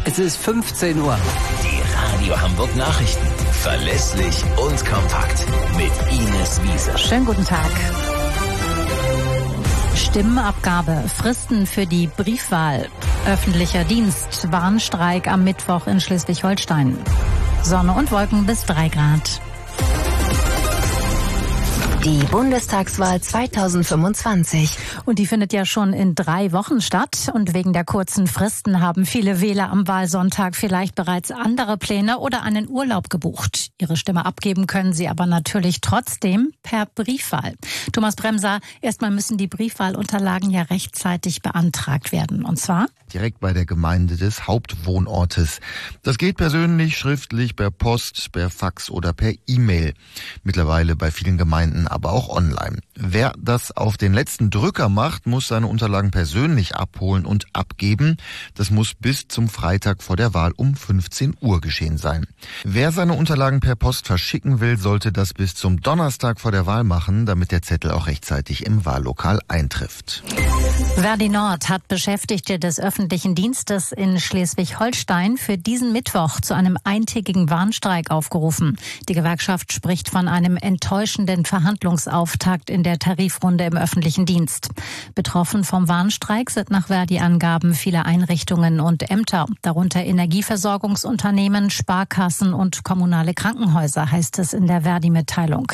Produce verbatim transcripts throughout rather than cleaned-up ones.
Es ist fünfzehn Uhr. Die Radio Hamburg Nachrichten. Verlässlich und kompakt. Mit Ines Wiese. Schönen guten Tag. Stimmenabgabe, Fristen für die Briefwahl, öffentlicher Dienst, Warnstreik am Mittwoch in Schleswig-Holstein. Sonne und Wolken bis drei Grad. Die Bundestagswahl zweitausendfünfundzwanzig. Und die findet ja schon in drei Wochen statt. Und wegen der kurzen Fristen haben viele Wähler am Wahlsonntag vielleicht bereits andere Pläne oder einen Urlaub gebucht. Ihre Stimme abgeben können sie aber natürlich trotzdem per Briefwahl. Thomas Bremser, erstmal müssen die Briefwahlunterlagen ja rechtzeitig beantragt werden. Und zwar? Direkt bei der Gemeinde des Hauptwohnortes. Das geht persönlich, schriftlich, per Post, per Fax oder per E-Mail. Mittlerweile bei vielen Gemeinden aber auch online. Wer das auf den letzten Drücker macht, muss seine Unterlagen persönlich abholen und abgeben. Das muss bis zum Freitag vor der Wahl um fünfzehn Uhr geschehen sein. Wer seine Unterlagen per Post verschicken will, sollte das bis zum Donnerstag vor der Wahl machen, damit der Zettel auch rechtzeitig im Wahllokal eintrifft. Verdi Nord hat Beschäftigte des öffentlichen Dienstes in Schleswig-Holstein für diesen Mittwoch zu einem eintägigen Warnstreik aufgerufen. Die Gewerkschaft spricht von einem enttäuschenden Verhandlungsauftakt in der Tarifrunde im öffentlichen Dienst. Betroffen vom Warnstreik sind nach Verdi-Angaben viele Einrichtungen und Ämter, darunter Energieversorgungsunternehmen, Sparkassen und kommunale Krankenhäuser, heißt es in der Verdi-Mitteilung.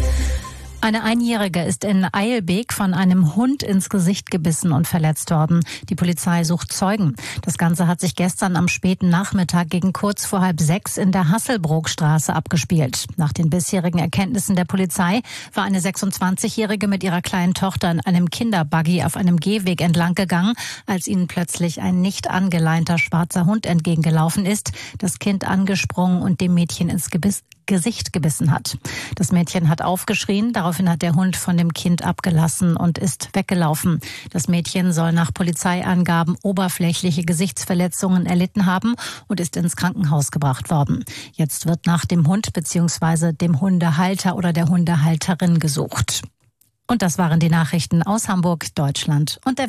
Eine Einjährige ist in Eilbek von einem Hund ins Gesicht gebissen und verletzt worden. Die Polizei sucht Zeugen. Das Ganze hat sich gestern am späten Nachmittag gegen kurz vor halb sechs in der Hasselbrookstraße abgespielt. Nach den bisherigen Erkenntnissen der Polizei war eine sechsundzwanzigjährige mit ihrer kleinen Tochter in einem Kinderbuggy auf einem Gehweg entlang gegangen, als ihnen plötzlich ein nicht angeleinter schwarzer Hund entgegengelaufen ist, das Kind angesprungen und dem Mädchen ins Gebiss Gesicht gebissen hat. Das Mädchen hat aufgeschrien, daraufhin hat der Hund von dem Kind abgelassen und ist weggelaufen. Das Mädchen soll nach Polizeiangaben oberflächliche Gesichtsverletzungen erlitten haben und ist ins Krankenhaus gebracht worden. Jetzt wird nach dem Hund bzw. dem Hundehalter oder der Hundehalterin gesucht. Und das waren die Nachrichten aus Hamburg, Deutschland und der